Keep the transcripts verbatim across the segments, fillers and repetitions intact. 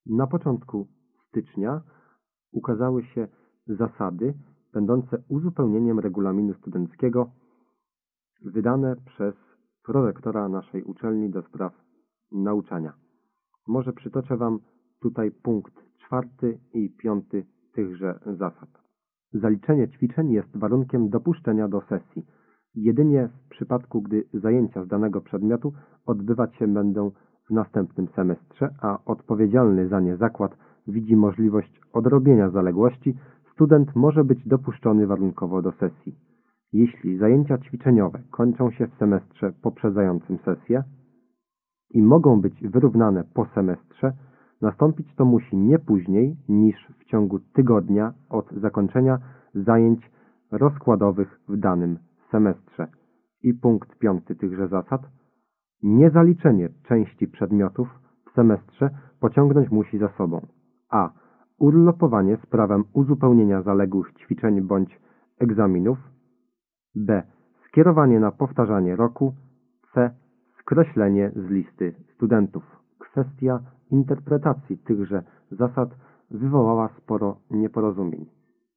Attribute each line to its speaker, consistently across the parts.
Speaker 1: Na początku stycznia ukazały się zasady będące uzupełnieniem regulaminu studenckiego wydane przez prorektora naszej uczelni do spraw nauczania. Może przytoczę Wam tutaj punkt czwarty i piąty tychże zasad. Zaliczenie ćwiczeń jest warunkiem dopuszczenia do sesji. Jedynie w przypadku, gdy zajęcia z danego przedmiotu odbywać się będą w następnym semestrze, a odpowiedzialny za nie zakład widzi możliwość odrobienia zaległości, student może być dopuszczony warunkowo do sesji. Jeśli zajęcia ćwiczeniowe kończą się w semestrze poprzedzającym sesję i mogą być wyrównane po semestrze, nastąpić to musi nie później niż w ciągu tygodnia od zakończenia zajęć rozkładowych w danym semestrze. I punkt piąty tychże zasad. Niezaliczenie części przedmiotów w semestrze pociągnąć musi za sobą a. urlopowanie z prawem uzupełnienia zaległych ćwiczeń bądź egzaminów, b. skierowanie na powtarzanie roku, c. skreślenie z listy studentów. Kwestia interpretacji tychże zasad wywołała sporo nieporozumień.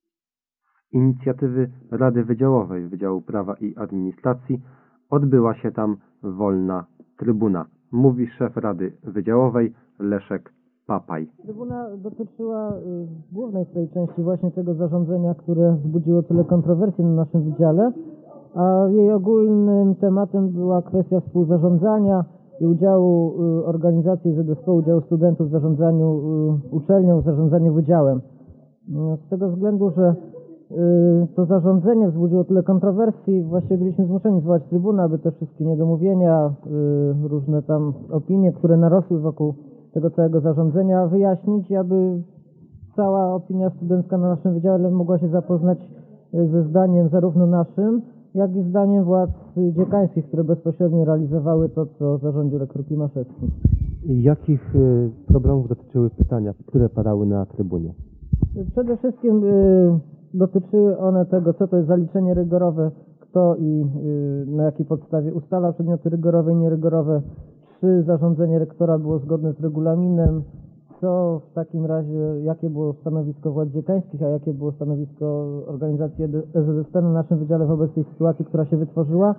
Speaker 1: Z inicjatywy Rady Wydziałowej Wydziału Prawa i Administracji odbyła się tam wolna trybuna. Mówi szef Rady Wydziałowej Leszek Papaj.
Speaker 2: Trybuna dotyczyła w głównej swojej części właśnie tego zarządzenia, które wzbudziło tyle kontrowersji na naszym wydziale, a jej ogólnym tematem była kwestia współzarządzania i udziału organizacji zespołu udziału studentów w zarządzaniu uczelnią, w zarządzaniu wydziałem. Z tego względu, że to zarządzenie wzbudziło tyle kontrowersji, właśnie byliśmy zmuszeni zwołać trybunę, aby te wszystkie niedomówienia, różne tam opinie, które narosły wokół tego całego zarządzenia, wyjaśnić i aby cała opinia studencka na naszym wydziale mogła się zapoznać ze zdaniem zarówno naszym, jak i zdaniem władz dziekańskich, które bezpośrednio realizowały to, co zarządził rektor Klimaszewski.
Speaker 1: Jakich problemów dotyczyły pytania, które padały na trybunie?
Speaker 2: Przede wszystkim dotyczyły one tego, co to jest zaliczenie rygorowe, kto i na jakiej podstawie ustala przedmioty rygorowe i nierygorowe, czy zarządzenie rektora było zgodne z regulaminem, co w takim razie, jakie było stanowisko władz dziekańskich, a jakie było stanowisko organizacji E Z S P na naszym wydziale wobec tej sytuacji, która się wytworzyła.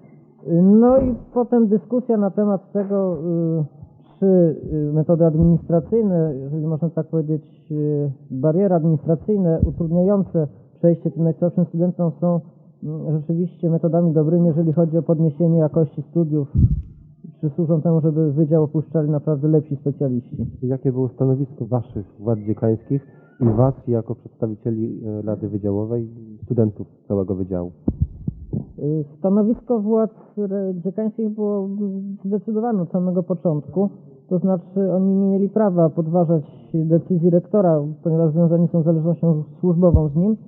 Speaker 2: No i potem dyskusja na temat tego, czy metody administracyjne, jeżeli można tak powiedzieć, bariery administracyjne utrudniające przejście tym najsłabszym studentom są rzeczywiście metodami dobrymi, jeżeli chodzi o podniesienie jakości studiów, czy służą temu, żeby wydział opuszczali naprawdę lepsi specjaliści.
Speaker 1: Jakie było stanowisko Waszych władz dziekańskich i Was jako przedstawicieli Rady Wydziałowej, studentów całego wydziału?
Speaker 2: Stanowisko władz dziekańskich było zdecydowane od samego początku, to znaczy oni nie mieli prawa podważać decyzji rektora, ponieważ związani są zależnością służbową z nim.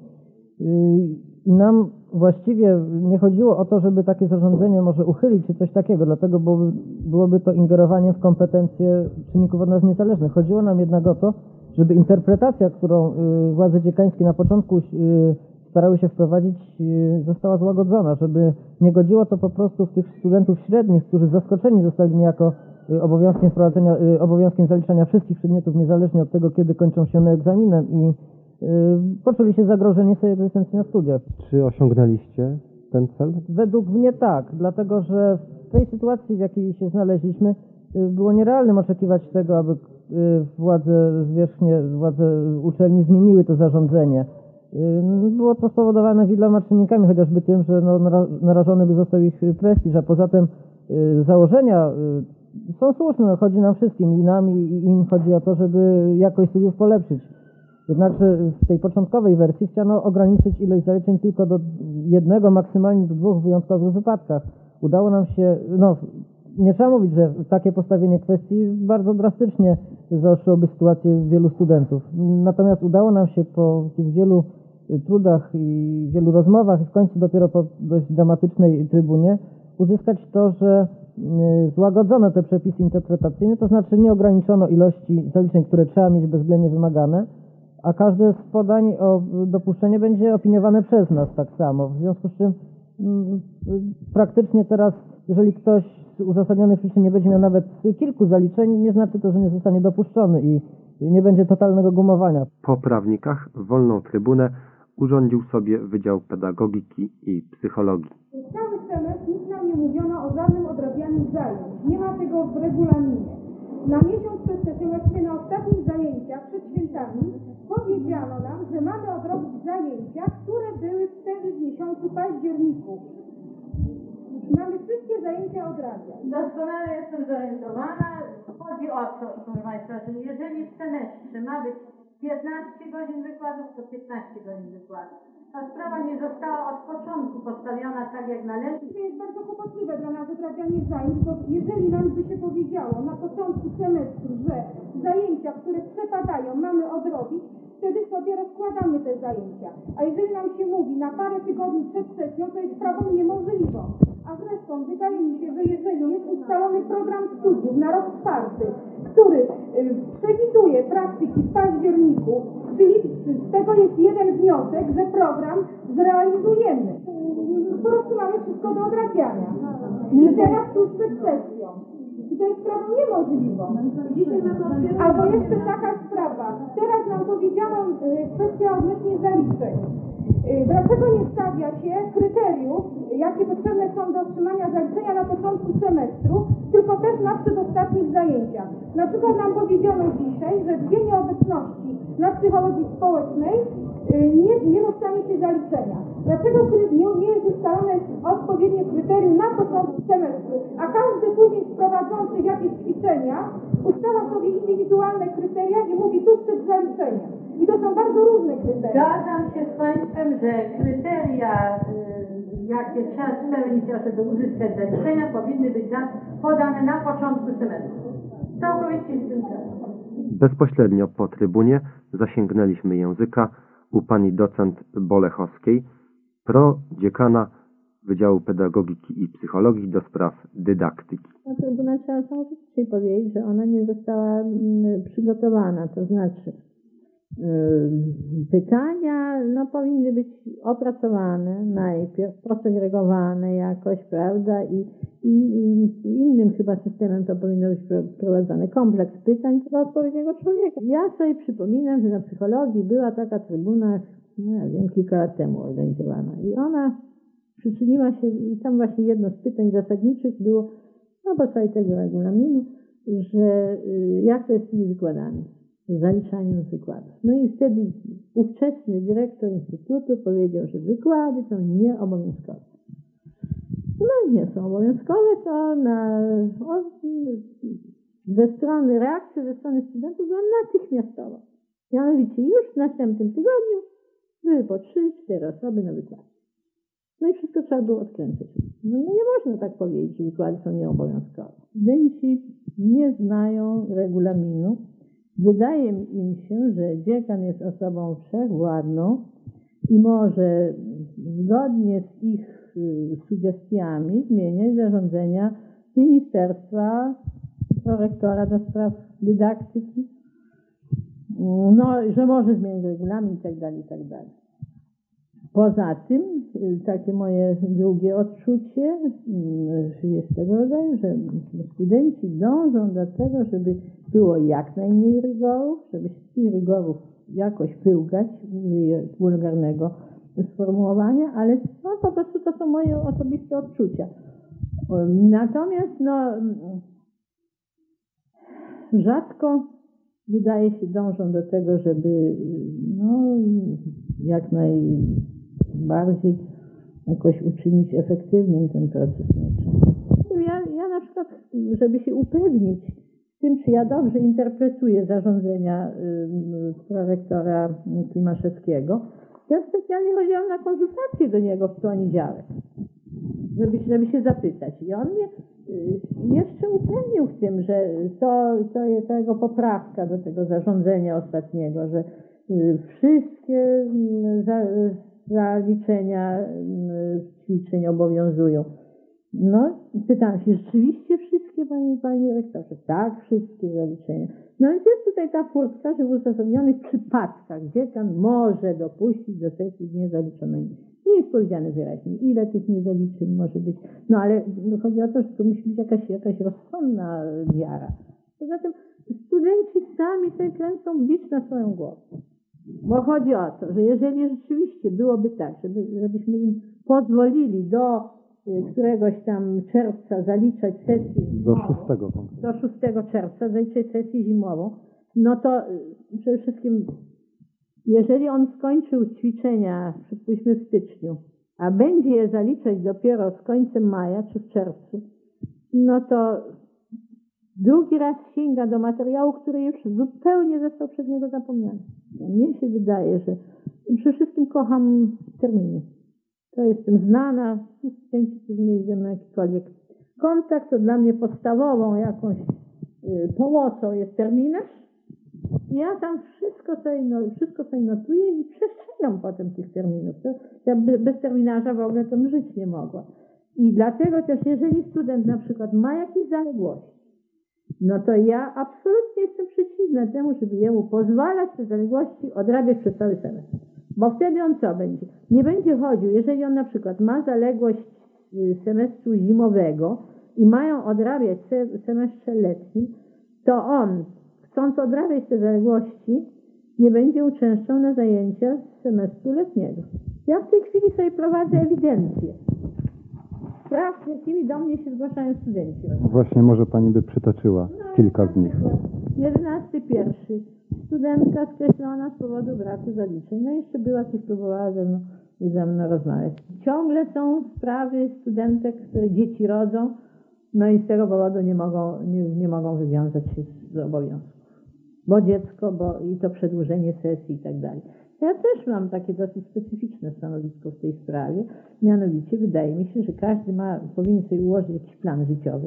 Speaker 2: I nam właściwie nie chodziło o to, żeby takie zarządzenie może uchylić czy coś takiego, dlatego byłoby, byłoby to ingerowanie w kompetencje czynników od nas niezależnych. Chodziło nam jednak o to, żeby interpretacja, którą władze dziekańskie na początku starały się wprowadzić, została złagodzona, żeby nie godziło to po prostu w tych studentów średnich, którzy zaskoczeni zostali niejako obowiązkiem wprowadzenia, obowiązkiem zaliczania wszystkich przedmiotów niezależnie od tego, kiedy kończą się one egzaminem i poczuli się zagrożeni swojej egzystencji na studiach.
Speaker 1: Czy osiągnęliście ten cel?
Speaker 2: Według mnie tak, dlatego że w tej sytuacji, w jakiej się znaleźliśmy, było nierealnym oczekiwać tego, aby władze zwierzchnie, władze uczelni zmieniły to zarządzenie. Było to spowodowane wieloma czynnikami, chociażby tym, że no, narażony by został ich prestiż, a poza tym założenia są słuszne, chodzi nam wszystkim, i nam, i im chodzi o to, żeby jakość studiów polepszyć. Jednakże w tej początkowej wersji chciano ograniczyć ilość zaliczeń tylko do jednego, maksymalnie do dwóch w wyjątkowych wypadkach. Udało nam się, no nie trzeba mówić, że takie postawienie kwestii bardzo drastycznie zaostrzyłoby sytuację wielu studentów. Natomiast udało nam się po tych wielu trudach i wielu rozmowach i w końcu dopiero po dość dramatycznej trybunie uzyskać to, że złagodzono te przepisy interpretacyjne, to znaczy nie ograniczono ilości zaliczeń, które trzeba mieć bezwzględnie wymagane, a każde z podań o dopuszczenie będzie opiniowane przez nas tak samo. W związku z czym m, praktycznie teraz, jeżeli ktoś z uzasadnionych przyczyn nie będzie miał nawet kilku zaliczeń, nie znaczy to, że nie zostanie dopuszczony i nie będzie totalnego gumowania.
Speaker 1: Po prawnikach wolną trybunę urządził sobie Wydział Pedagogiki i Psychologii.
Speaker 3: Cały semestr nic nam nie mówiono o żadnym odrabianiu zajęć. Nie ma tego w regulaminie. Na miesiąc przed sesją, właściwie na ostatnich zajęciach przed świętami, powiedziano nam, że mamy odrobić zajęcia, które były wtedy w miesiącu październiku. Mamy wszystkie zajęcia odrabiać.
Speaker 4: Doskonale jestem zorientowana. Chodzi o to, proszę Państwa, że jeżeli w semestrze ma być piętnaście godzin wykładów, to piętnaście godzin wykładów. Ta sprawa nie została od początku postawiona tak jak należy.
Speaker 3: To jest bardzo kłopotliwe dla nas odrabianie zajęć, bo jeżeli nam by się powiedziało na początku semestru, że zajęcia, które przepadają, mamy odrobić, wtedy sobie rozkładamy te zajęcia. A jeżeli nam się mówi na parę tygodni przed sesją, to jest sprawą niemożliwą. A zresztą wydaje mi się, że jeżeli jest ustalony program studiów na rok czwarty, który y, przewiduje praktyki w październiku, czyli z tego jest jeden wniosek, że program zrealizujemy. Y, po prostu mamy wszystko do odrabiania. I teraz tuż przed sesją. I to jest sprawą niemożliwą. Albo jeszcze taka sprawa. Teraz nam powiedziano y, kwestia odnośnie zaliczeń. Y, Dlaczego nie stawia się kryteriów, jakie potrzebne są do otrzymania zaliczenia na początku semestru, tylko też na przedostatnich zajęciach? Na przykład nam powiedziano dzisiaj, że dwie nieobecności na psychologii społecznej y, nie, nie dostanie się zaliczenia. Dlaczego nie, nie jest ustalone odpowiednie kryterium na początku semestru, a każdy później z prowadzących jakieś ćwiczenia ustala sobie indywidualne kryteria i mówi tu przed zaliczeniem. I to są bardzo różne kryteria.
Speaker 4: Zgadzam się z Państwem, że kryteria, y, jakie trzeba spełnić, żeby uzyskać zaliczenia, powinny być podane na początku semestru. Całkowicie się z tym zgadzam.
Speaker 1: Bezpośrednio po trybunie zasięgnęliśmy języka u pani docent Bolechowskiej, prodziekana Wydziału Pedagogiki i Psychologii do spraw dydaktyki.
Speaker 5: Na trybunę trzeba samodzielnie powiedzieć, że ona nie została mm, przygotowana, to znaczy yy, pytania no, powinny być opracowane najpierw, posegregowane jakoś, prawda, i, i, i innym chyba systemem to powinno być prowadzone. Kompleks pytań do odpowiedniego człowieka. Ja sobie przypominam, że na psychologii była taka trybuna, nie wiem, kilka lat temu organizowana i ona przyczyniła się, i tam właśnie jedno z pytań zasadniczych było na podstawie tego regulaminu, że y, jak to jest z tymi wykładami, z zaliczaniem wykładów. No i wtedy ówczesny dyrektor instytutu powiedział, że wykłady są nieobowiązkowe. No nie są obowiązkowe, to na, o, ze strony reakcji ze strony studentów była natychmiastowa. Mianowicie już w następnym tygodniu były po trzy, cztery osoby na wykładzie. No i wszystko trzeba było odkręcić. No, no nie można tak powiedzieć, że wykłady są nieobowiązkowe. Studenci nie znają regulaminu. Wydaje im się, że dziekan jest osobą wszechwładną i może zgodnie z ich y, sugestiami zmieniać zarządzenia ministerstwa, prorektora do spraw dydaktyki. No, że może zmienić regulamin i tak dalej, i tak dalej. Poza tym, takie moje drugie odczucie jest tego rodzaju, że studenci dążą do tego, żeby było jak najmniej rygorów, żeby się z tych rygorów jakoś pyłgać, użyję wulgarnego sformułowania, ale no, po prostu to są moje osobiste odczucia. Natomiast no, rzadko wydaje się dążą do tego, żeby no, jak najbardziej jakoś uczynić efektywnym ten proces nauczania. Ja, ja na przykład, żeby się upewnić w tym, czy ja dobrze interpretuję zarządzenia y, prorektora Klimaszewskiego, ja specjalnie chodziłam na konsultację do niego w poniedziałek, żeby, żeby się zapytać. I on mnie y, jeszcze upewnił w tym, że to, to jest jego poprawka do tego zarządzenia ostatniego, że y, wszystkie y, za, zaliczenia y, ćwiczeń obowiązują. No, pytam się, rzeczywiście wszystkie, panie, panie rektorze? Tak, wszystkie zaliczenia. No więc jest tutaj ta furtka, że w uzasadnionych przypadkach dziekan może dopuścić do sesji z niezaliczonymi. Nie jest powiedziane wyraźnie, ile tych niezaliczeń może być. No ale chodzi o to, że to musi być jakaś, jakaś rozsądna miara. Poza tym studenci sami sobie kręcą bicz na swoją głowę. Bo chodzi o to, że jeżeli rzeczywiście byłoby tak, żeby, żebyśmy im pozwolili do y, któregoś tam czerwca zaliczać sesję
Speaker 1: Do
Speaker 5: zimową,
Speaker 1: szóstego punktu.
Speaker 5: do szóstego czerwca zaliczać sesję zimową, no to y, przede wszystkim jeżeli on skończył ćwiczenia, przypuśćmy w styczniu, a będzie je zaliczać dopiero z końcem maja czy w czerwcu, no to drugi raz sięga do materiału, który już zupełnie został przez niego zapomniany. Mnie się wydaje, że przede wszystkim kocham terminy. To jestem znana, studenci, którzy mieli ze mną jakikolwiek kontakt, to dla mnie podstawową jakąś y, pomocą jest terminarz. Ja tam wszystko sobie, no, wszystko sobie notuję i przestrzegam potem tych terminów. To, ja bez terminarza w ogóle to bym żyć nie mogła. I dlatego też, jeżeli student na przykład ma jakieś zaległości, no to ja absolutnie jestem przeciwna temu, żeby jemu pozwalać te zaległości odrabiać przez cały semestr. Bo wtedy on co będzie? Nie będzie chodził, jeżeli on na przykład ma zaległość semestru zimowego i mają odrabiać w semestrze letnim, to on, chcąc odrabiać te zaległości, nie będzie uczęszczał na zajęcia z semestru letniego. Ja w tej chwili sobie prowadzę ewidencję spraw, z jakimi do mnie się zgłaszają studenci.
Speaker 1: Właśnie może Pani by przytoczyła kilka z nich.
Speaker 5: jedenasty pierwszy. Studentka skreślona z powodu braku zaliczeń. No jeszcze była, coś próbowała ze mną, ze mną rozmawiać. Ciągle są sprawy studentek, które dzieci rodzą, no i z tego powodu nie mogą, nie, nie mogą wywiązać się z obowiązków. Bo dziecko, bo i to przedłużenie sesji i tak dalej. Ja też mam takie dosyć specyficzne stanowisko w tej sprawie. Mianowicie wydaje mi się, że każdy ma, powinien sobie ułożyć jakiś plan życiowy.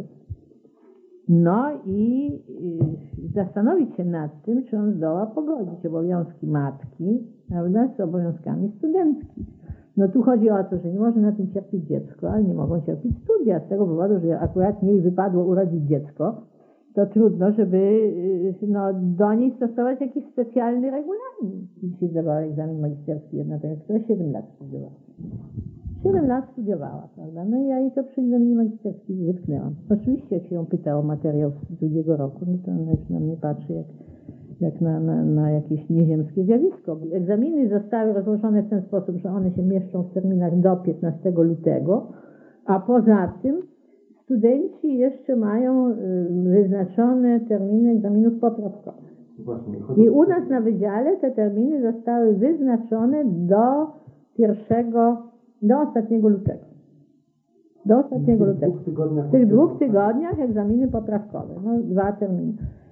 Speaker 5: No i y, zastanowić się nad tym, czy on zdoła pogodzić obowiązki matki, prawda, z obowiązkami studentki. No tu chodzi o to, że nie może na tym cierpieć dziecko, ale nie mogą cierpieć studia. Z tego powodu, że akurat jej wypadło urodzić dziecko, to trudno, żeby y, no, do niej stosować jakiś specjalny regulamin. Dzisiaj zdawała egzamin magisterski jedna, która siedem lat studiowała. siedem lat studiowała, prawda? No i ja jej to przy egzaminie magisterskim wytknęłam. Oczywiście jak się ją pyta o materiał z drugiego roku, no to ona już na mnie patrzy jak, jak na, na, na jakieś nieziemskie zjawisko. Egzaminy zostały rozłożone w ten sposób, że one się mieszczą w terminach do piętnastego lutego, a poza tym studenci jeszcze mają wyznaczone terminy egzaminów poprawkowych. I u nas na wydziale te terminy zostały wyznaczone do pierwszego, do ostatniego lutego. Do ostatniego lutego. W tych dwóch tygodniach egzaminy poprawkowe. No, dwa terminy.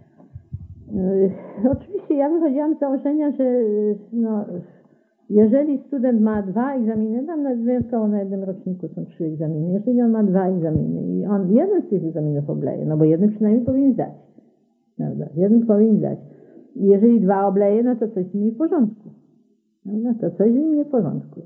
Speaker 5: Yy, oczywiście ja wychodziłam z założenia, że no, jeżeli student ma dwa egzaminy, tam na, wyjątkowo na jednym roczniku są trzy egzaminy, jeżeli on ma dwa egzaminy i on jeden z tych egzaminów obleje, no bo jeden przynajmniej powinien zdać. Prawda? Jeden powinien zdać. Jeżeli dwa obleje, no to coś z nim nie w porządku. No to coś z nim nie w porządku.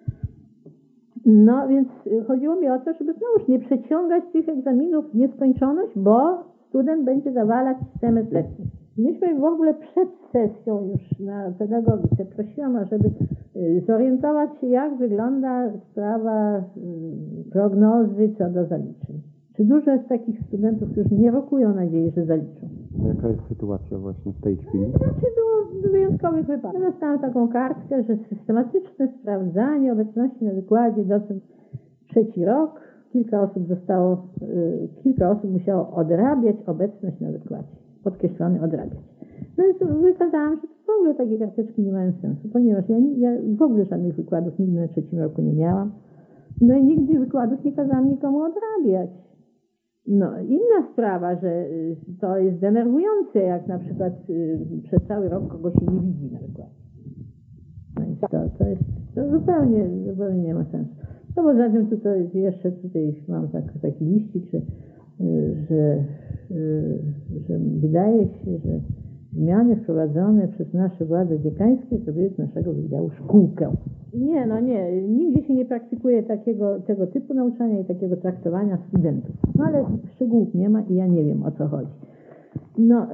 Speaker 5: No więc chodziło mi o to, żeby znowuż nie przeciągać tych egzaminów w nieskończoność, bo student będzie zawalać semestr letni. Myśmy w ogóle przed sesją już na pedagogice prosiłam, ażeby zorientować się, jak wygląda sprawa prognozy co do zaliczeń. Czy dużo jest takich studentów, którzy nie rokują nadziei, że zaliczą?
Speaker 1: Jaka jest sytuacja właśnie w tej chwili?
Speaker 5: No, raczej było w wyjątkowych wypadkach. Dostałam taką kartkę, że systematyczne sprawdzanie obecności na wykładzie docent trzeci rok. Kilka osób zostało, y, kilka osób musiało odrabiać obecność na wykładzie. Podkreślony odrabiać. No i wykazałam, że w ogóle takie karteczki nie mają sensu, ponieważ ja, ja w ogóle żadnych wykładów nigdy na trzecim roku nie miałam. No i nigdy wykładów nie kazałam nikomu odrabiać. No, inna sprawa, że to jest denerwujące, jak na przykład y, przez cały rok kogoś się nie widzi na wykładzie. No i to, to jest, to zupełnie, zupełnie nie ma sensu. No poza tym tutaj jeszcze tutaj mam tak, taki liścik, że, y, że, y, że wydaje się, że zmiany wprowadzone przez nasze władze dziekańskie zrobiły z naszego wydziału szkółkę. Nie, no nie, nigdzie się nie praktykuje takiego, tego typu nauczania i takiego traktowania studentów. No ale szczegółów nie ma i ja nie wiem, o co chodzi. No,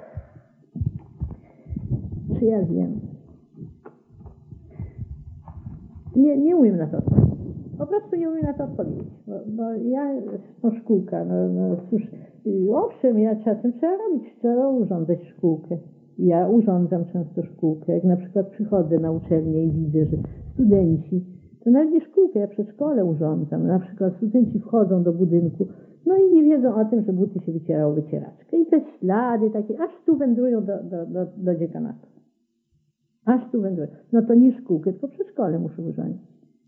Speaker 5: czy ja wiem? Nie, nie umiem na to odpowiedzieć. Po prostu nie umiem na to odpowiedzieć, bo, bo ja, no szkółka, no, no cóż, y, owszem, ja czasem trzeba robić, trzeba urządzać szkółkę. Ja urządzam często szkółkę. Jak na przykład przychodzę na uczelnię i widzę, że studenci, to nawet nie szkółkę, ja przedszkole urządzam. Na przykład studenci wchodzą do budynku, no i nie wiedzą o tym, że buty się wycierało wycieraczkę. I te ślady takie, aż tu wędrują do, do, do, do dziekanatu. Aż tu wędrują. No to nie szkółkę, tylko przedszkole muszę urządzić.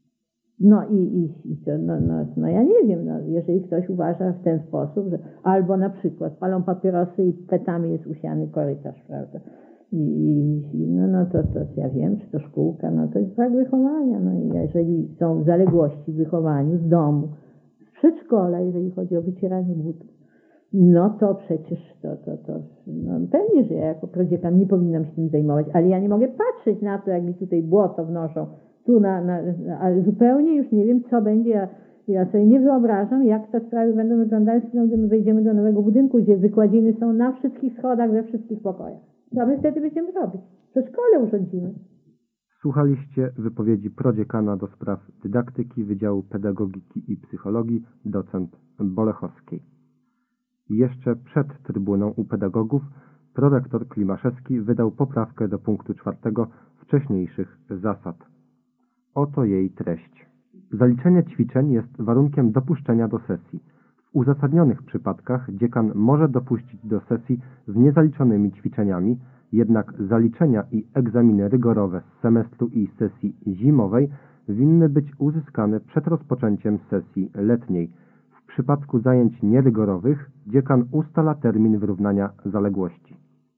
Speaker 5: No i, i, i to, no, no, no ja nie wiem, no, jeżeli ktoś uważa w ten sposób, że albo na przykład palą papierosy i petami jest usiany korytarz, prawda? I, i no, no to, to ja wiem, czy to szkółka, no to jest brak wychowania. No i jeżeli są zaległości w wychowaniu z domu, z przedszkola, jeżeli chodzi o wycieranie butów, no to przecież to, to, to no pewnie, że ja jako prodziekan nie powinnam się tym zajmować, ale ja nie mogę patrzeć na to, jak mi tutaj błoto wnoszą, tu na, na, ale zupełnie już nie wiem, co będzie. Ja, ja sobie nie wyobrażam, jak te sprawy będą wyglądały, gdy my wejdziemy do nowego budynku, gdzie wykładziny są na wszystkich schodach, we wszystkich pokojach. Co my wtedy będziemy robić? W szkole urządzimy.
Speaker 1: Słuchaliście wypowiedzi prodziekana do spraw dydaktyki Wydziału Pedagogiki i Psychologii, docent Bolechowskiej. Jeszcze przed trybuną u pedagogów prorektor Klimaszewski wydał poprawkę do punktu czwartego wcześniejszych zasad. Oto jej treść. Zaliczenie ćwiczeń jest warunkiem dopuszczenia do sesji. W uzasadnionych przypadkach dziekan może dopuścić do sesji z niezaliczonymi ćwiczeniami, jednak zaliczenia i egzaminy rygorowe z semestru i sesji zimowej winny być uzyskane przed rozpoczęciem sesji letniej. W przypadku zajęć nierygorowych dziekan ustala termin wyrównania zaległości.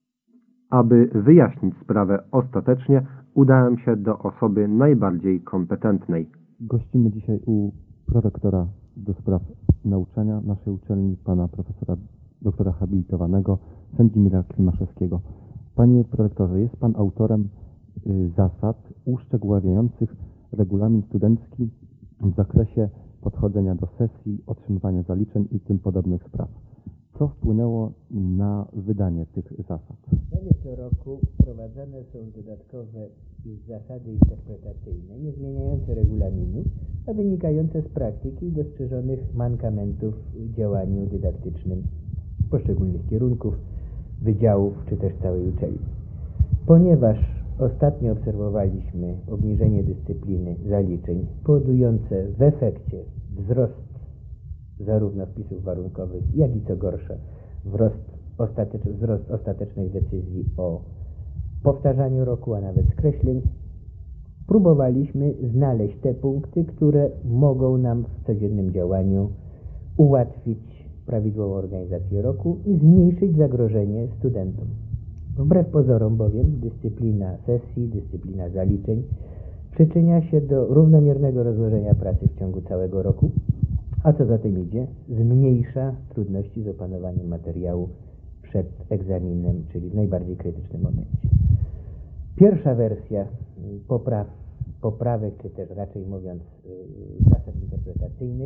Speaker 1: Aby wyjaśnić sprawę ostatecznie, udałem się do osoby najbardziej kompetentnej. Gościmy dzisiaj u prorektora do spraw nauczania naszej uczelni, pana profesora doktora habilitowanego Sędzimira Klimaszewskiego. Panie prorektorze, jest pan autorem y, zasad uszczegóławiających regulamin studencki w zakresie podchodzenia do sesji, otrzymywania zaliczeń i tym podobnych spraw. Co wpłynęło na wydanie tych zasad?
Speaker 6: Co roku wprowadzane są dodatkowe zasady interpretacyjne, nie zmieniające regulaminu, a wynikające z praktyki i dostrzeżonych mankamentów w działaniu dydaktycznym poszczególnych kierunków, wydziałów czy też całej uczelni. Ponieważ ostatnio obserwowaliśmy obniżenie dyscypliny zaliczeń, powodujące w efekcie wzrost zarówno wpisów warunkowych, jak i co gorsze, wzrost, ostatecz, wzrost ostatecznych decyzji o powtarzaniu roku, a nawet skreśleń, próbowaliśmy znaleźć te punkty, które mogą nam w codziennym działaniu ułatwić prawidłową organizację roku i zmniejszyć zagrożenie studentom. Wbrew pozorom bowiem dyscyplina sesji, dyscyplina zaliczeń przyczynia się do równomiernego rozłożenia pracy w ciągu całego roku, a co za tym idzie, zmniejsza trudności z opanowaniem materiału przed egzaminem, czyli w najbardziej krytycznym momencie. Pierwsza wersja popraw, poprawek, czy też raczej mówiąc zasad interpretacyjnych,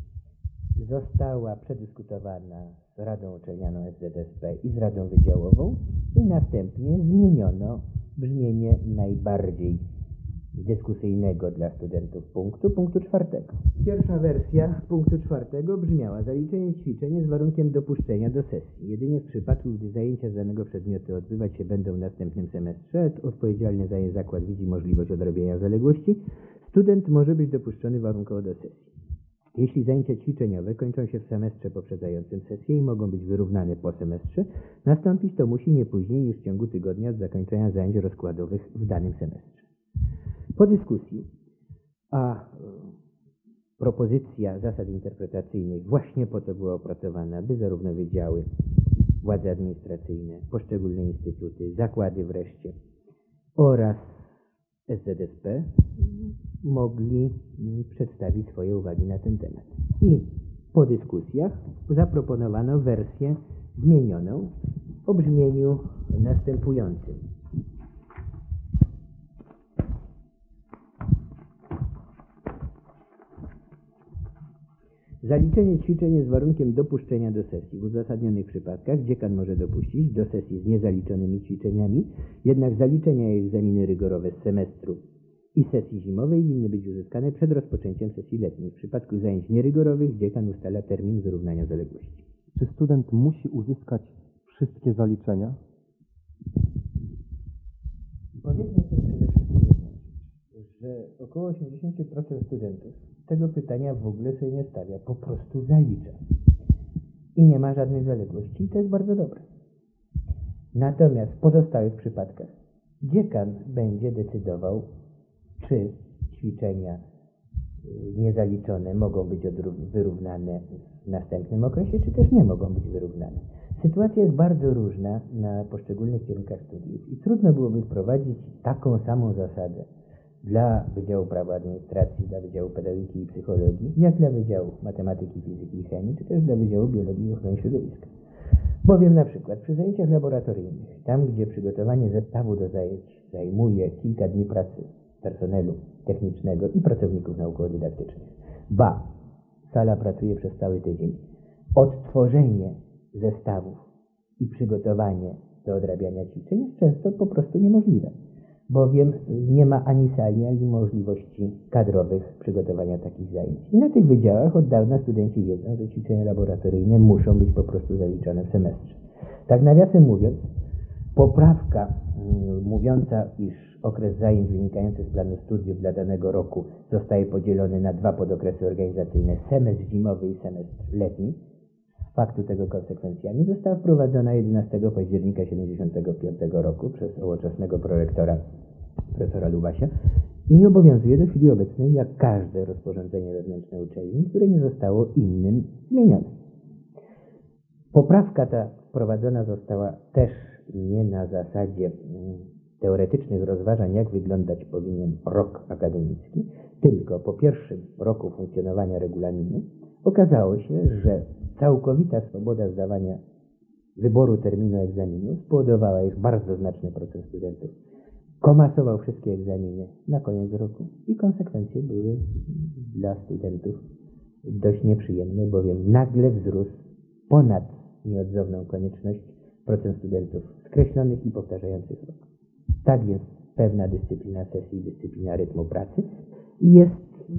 Speaker 6: została przedyskutowana z Radą Uczelnianą S Z S P i z Radą Wydziałową i następnie zmieniono brzmienie najbardziej dyskusyjnego dla studentów punktu, punktu czwartego. Pierwsza wersja punktu czwartego brzmiała: zaliczenie ćwiczeń jest warunkiem dopuszczenia do sesji. Jedynie w przypadku, gdy zajęcia z danego przedmiotu odbywać się będą w następnym semestrze, odpowiedzialny za je zakład widzi możliwość odrobienia zaległości, student może być dopuszczony warunkowo do sesji. Jeśli zajęcia ćwiczeniowe kończą się w semestrze poprzedzającym sesję i mogą być wyrównane po semestrze, nastąpić to musi nie później niż w ciągu tygodnia od zakończenia zajęć rozkładowych w danym semestrze. Po dyskusji, a propozycja zasad interpretacyjnych właśnie po to była opracowana, by zarówno wydziały, władze administracyjne, poszczególne instytuty, zakłady wreszcie oraz S Z S P mogli przedstawić swoje uwagi na ten temat. I po dyskusjach zaproponowano wersję zmienioną o brzmieniu następującym. Zaliczenie ćwiczeń jest warunkiem dopuszczenia do sesji. W uzasadnionych przypadkach dziekan może dopuścić do sesji z niezaliczonymi ćwiczeniami, jednak zaliczenia i egzaminy rygorowe z semestru i sesji zimowej winny być uzyskane przed rozpoczęciem sesji letniej. W przypadku zajęć nierygorowych dziekan ustala termin wyrównania zaległości.
Speaker 1: Czy student musi uzyskać wszystkie zaliczenia?
Speaker 6: Powiedzmy sobie przede wszystkim jedną rzecz, że około osiemdziesiąt procent studentów tego pytania w ogóle sobie nie stawia, po prostu zalicza. I nie ma żadnych zaległości i to jest bardzo dobre. Natomiast w pozostałych przypadkach dziekan będzie decydował, czy ćwiczenia niezaliczone mogą być wyrównane w następnym okresie, czy też nie mogą być wyrównane. Sytuacja jest bardzo różna na poszczególnych kierunkach studiów i trudno byłoby wprowadzić taką samą zasadę dla Wydziału Prawa Administracji, dla Wydziału Pedagogiki i Psychologii, jak dla Wydziału Matematyki, Fizyki i Chemii, czy też dla Wydziału Biologii i Ochrony Środowiska. Bowiem na przykład przy zajęciach laboratoryjnych, tam gdzie przygotowanie zestawu do zajęć zajmuje kilka dni pracy personelu technicznego i pracowników naukowo-dydaktycznych, ba, sala pracuje przez cały tydzień, odtworzenie zestawów i przygotowanie do odrabiania ćwiczeń jest często po prostu niemożliwe, bowiem nie ma ani sali, ani możliwości kadrowych przygotowania takich zajęć. I na tych wydziałach od dawna studenci wiedzą, że ćwiczenia laboratoryjne muszą być po prostu zaliczane w semestrze. Tak nawiasem mówiąc, poprawka mm, mówiąca, iż okres zajęć wynikający z planu studiów dla danego roku zostaje podzielony na dwa podokresy organizacyjne, semestr zimowy i semestr letni, z faktu tego konsekwencjami, została wprowadzona jedenastego października tysiąc dziewięćset siedemdziesiątego piątego roku przez ołoczesnego prorektora profesora Lubasia i obowiązuje do chwili obecnej jak każde rozporządzenie wewnętrzne uczelni, które nie zostało innym zmienione. Poprawka ta wprowadzona została też nie na zasadzie teoretycznych rozważań, jak wyglądać powinien rok akademicki, tylko po pierwszym roku funkcjonowania regulaminu okazało się, że całkowita swoboda zdawania wyboru terminu egzaminu spowodowała, iż bardzo znaczny procent studentów komasował wszystkie egzaminy na koniec roku i konsekwencje były dla studentów dość nieprzyjemne, bowiem nagle wzrósł ponad nieodzowną konieczność procent studentów skreślonych i powtarzających rok. Tak więc pewna dyscyplina sesji, dyscyplina rytmu pracy jest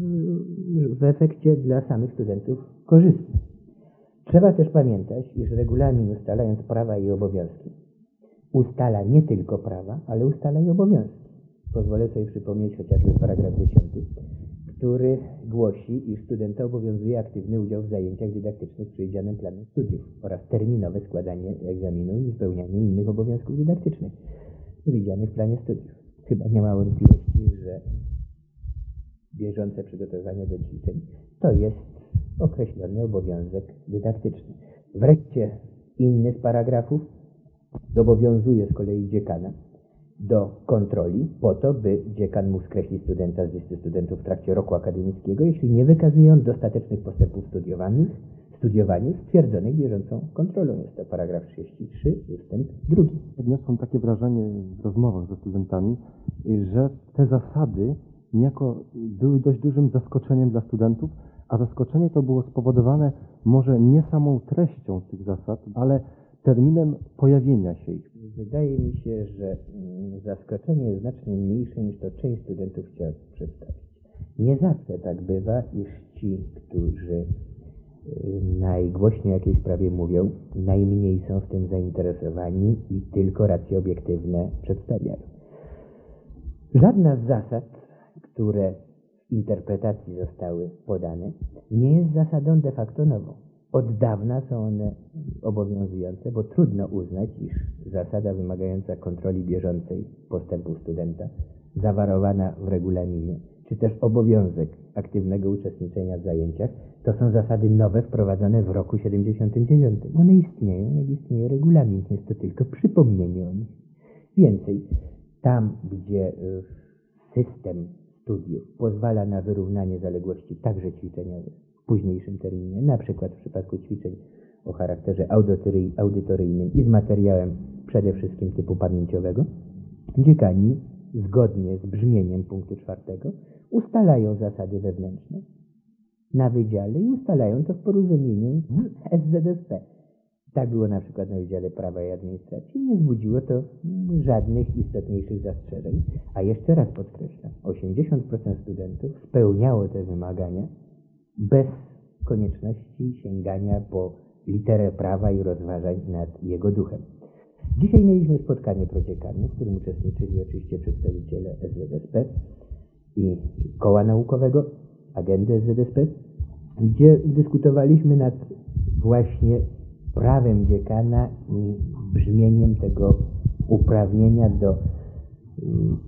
Speaker 6: w efekcie dla samych studentów korzystna. Trzeba też pamiętać, iż regulamin, ustalając prawa i obowiązki, ustala nie tylko prawa, ale ustala i obowiązki. Pozwolę sobie przypomnieć chociażby paragraf dziesiąty, który głosi, iż studenta obowiązuje aktywny udział w zajęciach dydaktycznych przewidzianym planem studiów oraz terminowe składanie egzaminu i spełnianie innych obowiązków dydaktycznych przewidzianych w planie studiów. Chyba nie ma wątpliwości, że bieżące przygotowanie do ćwiczeń to jest określony obowiązek dydaktyczny. Wreszcie inny z paragrafów zobowiązuje z kolei dziekana do kontroli po to, by dziekan mógł skreślić studenta z listy studentów w trakcie roku akademickiego, jeśli nie wykazuje on dostatecznych postępów studiowanych, studiowaniu stwierdzonych bieżącą kontrolą. Jest to paragraf trzydzieści trzy, ustęp drugi.
Speaker 1: Odniosłem takie wrażenie w rozmowach ze studentami, że te zasady niejako były dość dużym zaskoczeniem dla studentów, a zaskoczenie to było spowodowane może nie samą treścią tych zasad, ale terminem pojawienia się ich.
Speaker 6: Wydaje mi się, że zaskoczenie jest znacznie mniejsze niż to część studentów chciała przedstawić. Nie zawsze tak bywa, iż ci, którzy najgłośniej o jakiejś sprawie mówią, najmniej są w tym zainteresowani i tylko racje obiektywne przedstawiają. Żadna z zasad, które w interpretacji zostały podane, nie jest zasadą de facto nową. Od dawna są one obowiązujące, bo trudno uznać, iż zasada wymagająca kontroli bieżącej postępu studenta, zawarowana w regulaminie, czy też obowiązek aktywnego uczestniczenia w zajęciach, to są zasady nowe wprowadzone w roku siedemdziesiątym dziewiątym. One istnieją, jak istnieje regulamin, jest to tylko przypomnienie o nich. Więcej, tam gdzie system studiów pozwala na wyrównanie zaległości także ćwiczeniowych w późniejszym terminie, na przykład w przypadku ćwiczeń o charakterze audytoryjnym i z materiałem przede wszystkim typu pamięciowego, dziekani zgodnie z brzmieniem punktu czwartego ustalają zasady wewnętrzne na wydziale i ustalają to w porozumieniu z S Z S P. Tak było na przykład na Wydziale Prawa i Administracji. Nie wzbudziło to żadnych istotniejszych zastrzeżeń. A jeszcze raz podkreślam, osiemdziesiąt procent studentów spełniało te wymagania bez konieczności sięgania po literę prawa i rozważań nad jego duchem. Dzisiaj mieliśmy spotkanie prodziekanne, w którym uczestniczyli oczywiście przedstawiciele S Z S P i Koła Naukowego, agendy S Z S P, gdzie dyskutowaliśmy nad właśnie prawem dziekana i brzmieniem tego uprawnienia do um,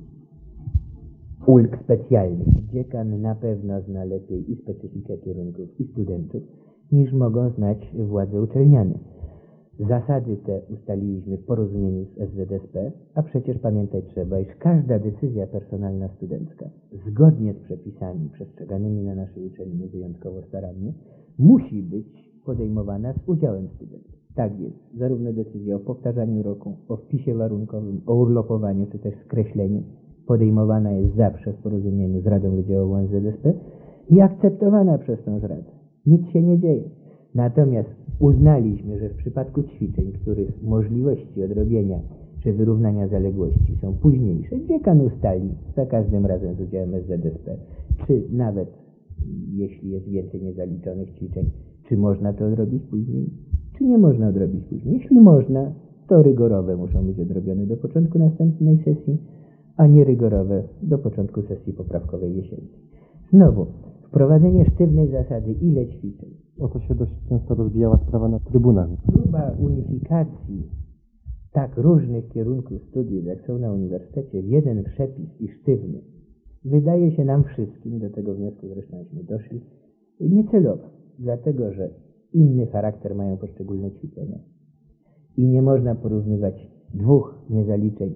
Speaker 6: ulg specjalnych. Dziekan na pewno zna lepiej i specyfikę kierunków, i studentów, niż mogą znać władze uczelniane. Zasady te ustaliliśmy w porozumieniu z S Z S P, a przecież pamiętać trzeba, iż każda decyzja personalna studencka, zgodnie z przepisami przestrzeganymi na naszej uczelni wyjątkowo starannie, musi być podejmowana z udziałem studentów. Tak jest, zarówno decyzja o powtarzaniu roku, o wpisie warunkowym, o urlopowaniu czy też skreśleniu podejmowana jest zawsze w porozumieniu z Radą Wydziałową S Z S P i akceptowana przez tę Radę. Nic się nie dzieje. Natomiast uznaliśmy, że w przypadku ćwiczeń, których możliwości odrobienia czy wyrównania zaległości są późniejsze, dziekan ustali za każdym razem z udziałem S Z S P, czy nawet jeśli jest więcej niezaliczonych ćwiczeń, czy można to odrobić później, czy nie można odrobić później. Jeśli można, to rygorowe muszą być odrobione do początku następnej sesji, a nie rygorowe do początku sesji poprawkowej jesiennej. Znowu, wprowadzenie sztywnej zasady, ile ćwiczeń.
Speaker 1: O to się dość często rozwijała sprawa na trybunach.
Speaker 6: Próba unifikacji tak różnych kierunków studiów, jak są na uniwersytecie, w jeden przepis i sztywny, wydaje się nam wszystkim, do tego wniosku zresztąśmy doszli, niecelowa, dlatego że inny charakter mają poszczególne ćwiczenia. I nie można porównywać dwóch niezaliczeń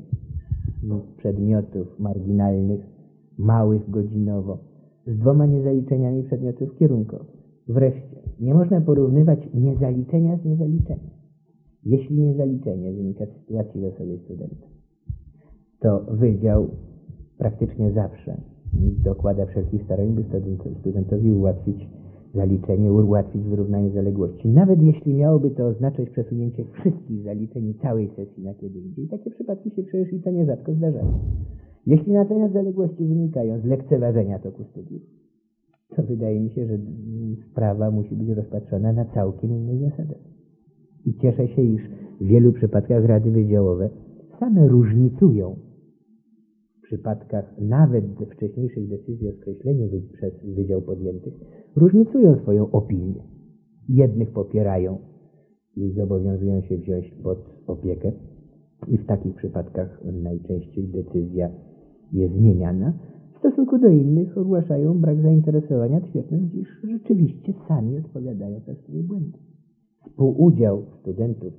Speaker 6: przedmiotów marginalnych, małych godzinowo, z dwoma niezaliczeniami przedmiotów kierunkowych. Wreszcie, nie można porównywać niezaliczenia z niezaliczeniem. Jeśli niezaliczenie wynika z sytuacji losowej studenta, to wydział praktycznie zawsze dokłada wszelkich starań, by studentowi ułatwić zaliczenie, ułatwić wyrównanie zaległości. Nawet jeśli miałoby to oznaczać przesunięcie wszystkich zaliczeń i całej sesji na kiedy indziej. Takie przypadki się przecież i to nierzadko zdarzają. Jeśli natomiast zaległości wynikają z lekceważenia toku studiów, to wydaje mi się, że sprawa musi być rozpatrzona na całkiem innej zasadzie. I cieszę się, iż w wielu przypadkach rady wydziałowe same różnicują w przypadkach nawet ze wcześniejszych decyzji o skreśleniu przez wydział podjętych, różnicują swoją opinię. Jednych popierają i zobowiązują się wziąć pod opiekę i w takich przypadkach najczęściej decyzja jest zmieniana. W stosunku do innych ogłaszają brak zainteresowania, twierdząc, iż rzeczywiście sami odpowiadają za swoje błędy. Współudział studentów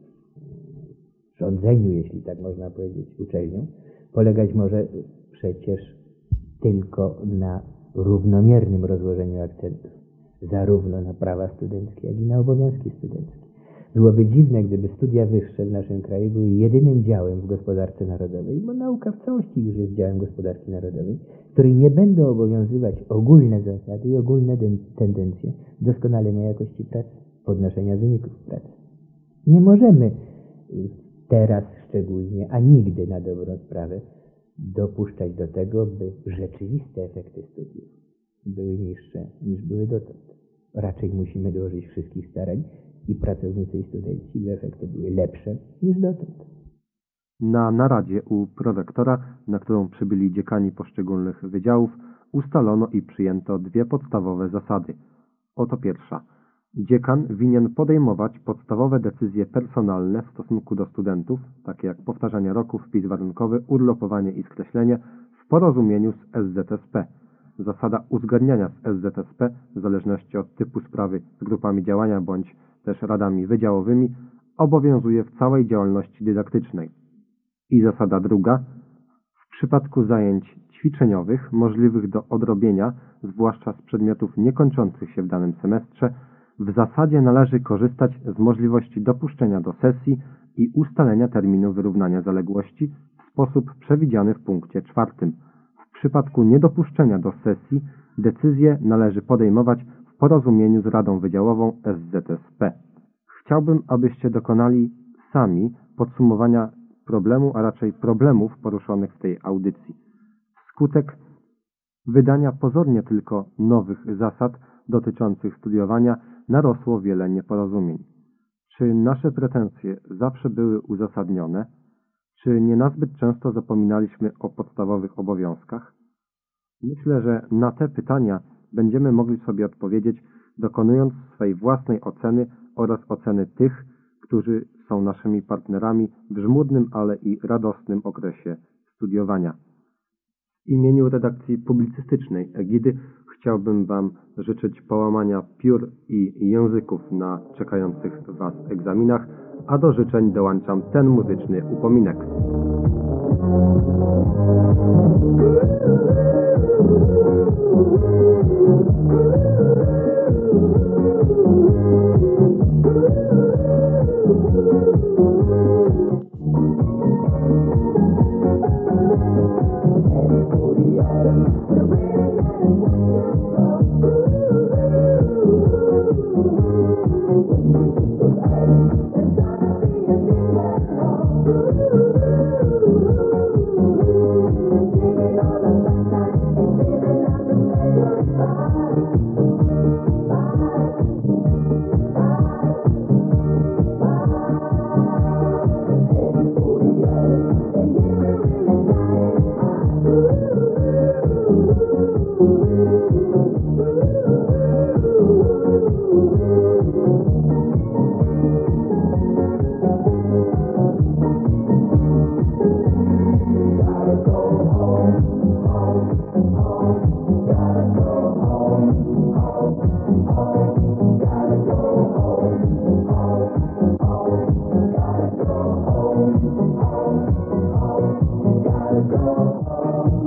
Speaker 6: w rządzeniu, jeśli tak można powiedzieć, uczelnią, polegać może przecież tylko na równomiernym rozłożeniu akcentów, zarówno na prawa studenckie, jak i na obowiązki studenckie. Byłoby dziwne, gdyby studia wyższe w naszym kraju były jedynym działem w gospodarce narodowej, bo nauka w całości już jest działem gospodarki narodowej, której nie będą obowiązywać ogólne zasady i ogólne tendencje doskonalenia jakości pracy, podnoszenia wyników pracy. Nie możemy teraz szczególnie, a nigdy na dobrą sprawę, dopuszczać do tego, by rzeczywiste efekty studiów były niższe niż były dotąd. Raczej musimy dołożyć wszystkich starań i pracownicy i studenci, by efekty były lepsze niż dotąd.
Speaker 1: Na naradzie u prorektora, na którą przybyli dziekani poszczególnych wydziałów, ustalono i przyjęto dwie podstawowe zasady. Oto pierwsza. Dziekan winien podejmować podstawowe decyzje personalne w stosunku do studentów, takie jak powtarzanie roku, wpis warunkowy, urlopowanie i skreślenie, w porozumieniu z S Z S P. Zasada uzgadniania z S Z S P, w zależności od typu sprawy z grupami działania bądź też radami wydziałowymi, obowiązuje w całej działalności dydaktycznej. I zasada druga. W przypadku zajęć ćwiczeniowych możliwych do odrobienia, zwłaszcza z przedmiotów niekończących się w danym semestrze, w zasadzie należy korzystać z możliwości dopuszczenia do sesji i ustalenia terminu wyrównania zaległości w sposób przewidziany w punkcie czwartym. W przypadku niedopuszczenia do sesji decyzję należy podejmować w porozumieniu z Radą Wydziałową S Z S P. Chciałbym, abyście dokonali sami podsumowania problemu, a raczej problemów poruszonych w tej audycji. Wskutek wydania pozornie tylko nowych zasad dotyczących studiowania narosło wiele nieporozumień. Czy nasze pretensje zawsze były uzasadnione? Czy nie nazbyt często zapominaliśmy o podstawowych obowiązkach? Myślę, że na te pytania będziemy mogli sobie odpowiedzieć, dokonując swej własnej oceny oraz oceny tych, którzy są naszymi partnerami w żmudnym, ale i radosnym okresie studiowania. W imieniu redakcji publicystycznej Egidy chciałbym Wam życzyć połamania piór i języków na czekających Was egzaminach, a do życzeń dołączam ten muzyczny upominek.
Speaker 7: Gotta go home.